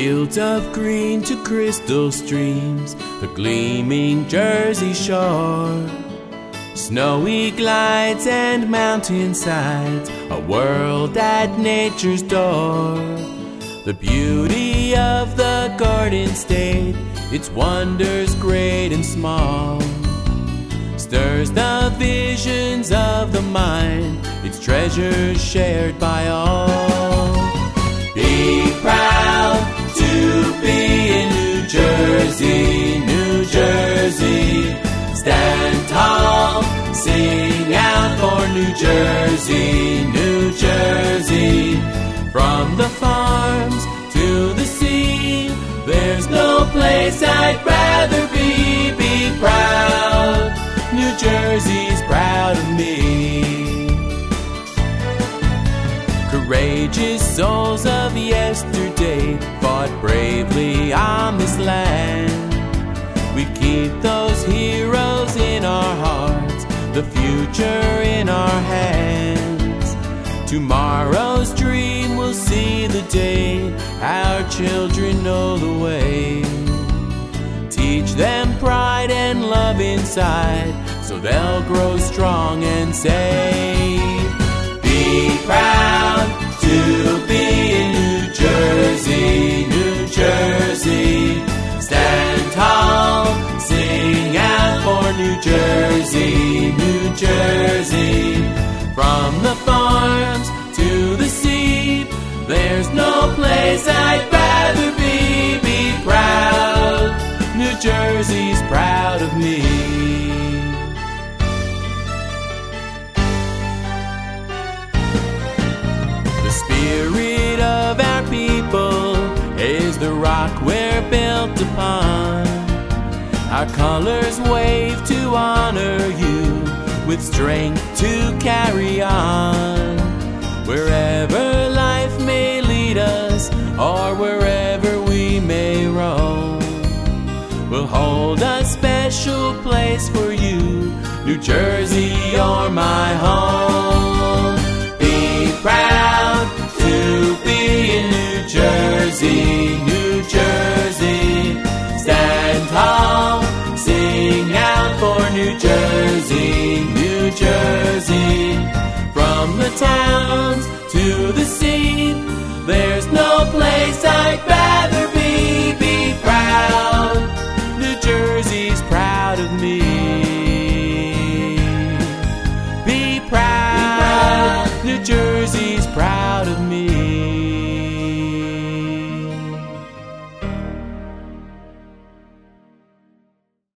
Fields of green to crystal streams, the gleaming Jersey Shore. Snowy glides and mountainsides, a world at nature's door. The beauty of the Garden State, its wonders great and small, stirs the visions of the mind, its treasures shared by all. Be proud to be in New Jersey, New Jersey. Stand tall, sing out for New Jersey, New Jersey. From the farms to the sea, there's no place I'd rather be. Be proud, New Jersey's proud of me. Courageous souls of yesterday fought bravely on this land. We keep those heroes in our hearts, the future in our hands. Tomorrow's dream will see the day our children know the way. Teach them pride and love inside, so they'll grow strong and say, be proud to be in New Jersey, New Jersey. Stand tall, sing out for New Jersey, New Jersey. From the farms to the sea, there's no place I'd rather be. Be proud, New Jersey's proud of me. The spirit of our people is the rock we're built upon. Our colors wave to honor you, with strength to carry on. Wherever life may lead us, or wherever we may roam, we'll hold a special place for you. New Jersey, you're my home. Be proud to be in New Jersey, New Jersey. Stand tall, sing out for New Jersey, New Jersey. From the towns to the sea, there's no place I'd rather be. Be proud, New Jersey's proud of me. Be proud, New Jersey.